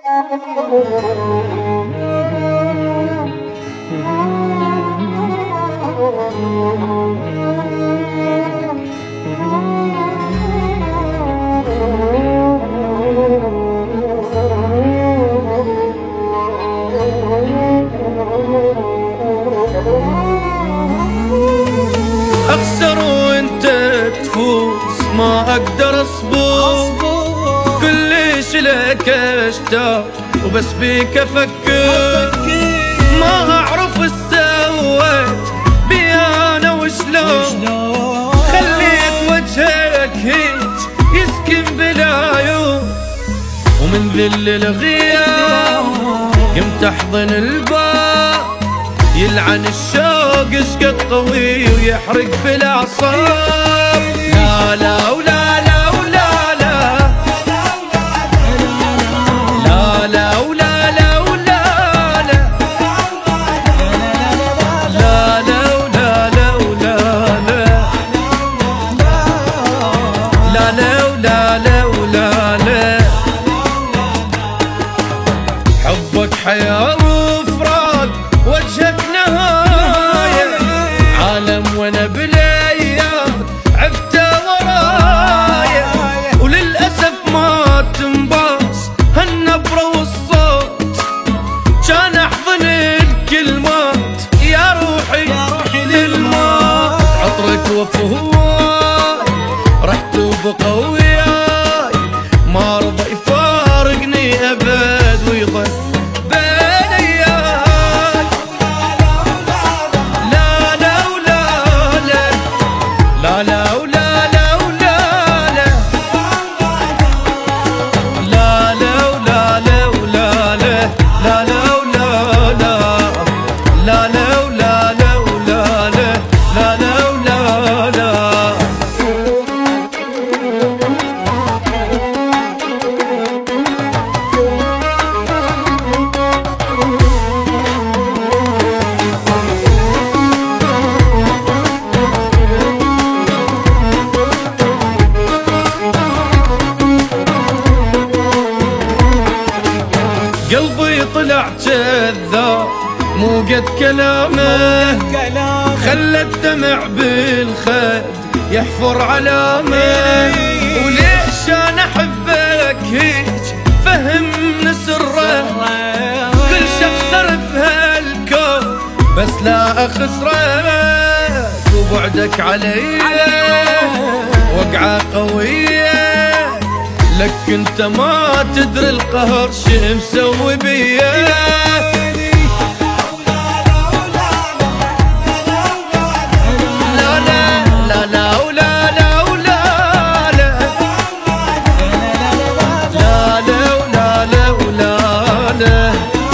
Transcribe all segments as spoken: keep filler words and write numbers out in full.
اخسر وانت تفوز، ما اقدر اصبر، كلش لك اشتاق وبس بيك افكر، ما اعرف ايش سويت بي انا وشلون، خليت وجهك هيج يسكن بالعيون، ومن ذل الغياب قمت احضن الباب، يلعن الشوق اشقد قوي ويحرق بالاعصاب. لا لا ولا لا ولا لا لا لا ولا لا ولا لا لا لا ولا لا ولا لا لا لا ولا لا ولا لا. حبك حياة وفراق، وجهك نهاية عالم وانا بالايام عفته ورايا، وللاسف ما تنباس هالنبرة والصوت، كان احضن الكلمات يا روحي للموت، عطرك وفهواي رحت وبقى وياي، ما رضى يفارقني ابد ويظل قلبي طلع كذاب مو قد كلامه، خلى الدمع بالخد يحفر علامه، وليش انا احبك هيج فهمني سره، كل شخص بهالكون بس لا اخسرك، وبعدك علي وقعه قويه، لك انت ما تدري القهر شي مسوي بيا. لا لا لا لا ولا لا ولا لا لا لا ولا لا ولا لا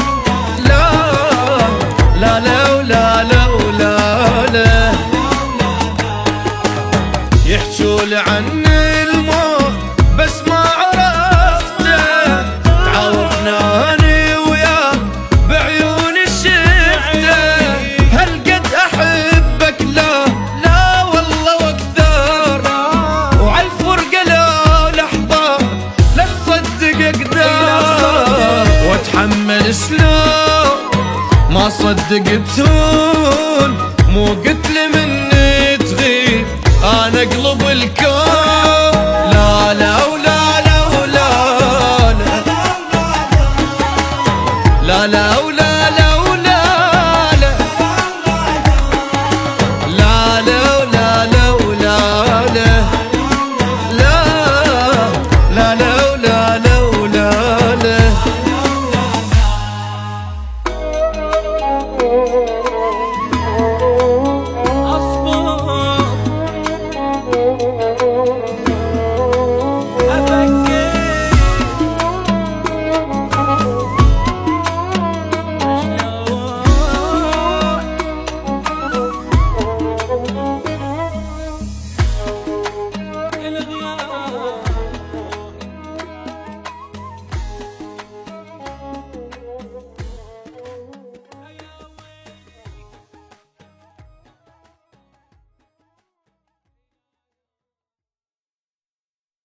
لا لا ولا لا ولا لا. يحجولي عن الموت بس ما عرفته، تعاوفنا اني وياك بعيوني شفته، هالقد احبك لا لا والله واكثر، وعالفرقه لا لحظه لا تصدق اقدر، واتحمل شلون ما صدق تهون، مو قتل مني تغيب انا اقلب الكون. لا لا ولا لا ولا لا لا لا